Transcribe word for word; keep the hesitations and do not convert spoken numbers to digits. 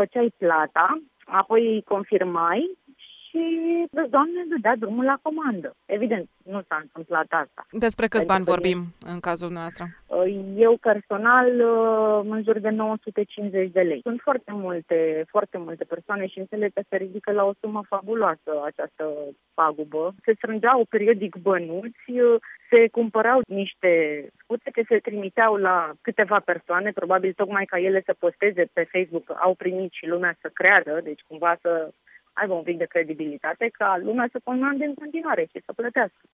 făceai plata, apoi îi confirmai și Doamne dădea drumul la comandă. Evident, nu s-a întâmplat asta. Despre câți bani vorbim în cazul nostru? Eu personal în jur de nouă sute cincizeci de lei. Sunt foarte multe, foarte multe persoane și înțeleg că se ridică la o sumă fabuloasă această pagubă. Se strângeau periodic bănuți, se cumpărau niște scute ce se trimiteau la câteva persoane, probabil tocmai ca ele să posteze pe Facebook, au primit și lumea să creadă, deci cumva să aibă un pic de credibilitate ca lumea să comande în continuare și să plătească.